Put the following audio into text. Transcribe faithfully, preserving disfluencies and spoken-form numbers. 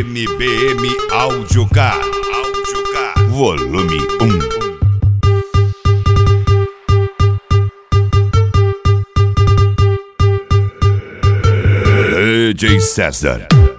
M B M Audiocar, Audiocar, volume um. D J César.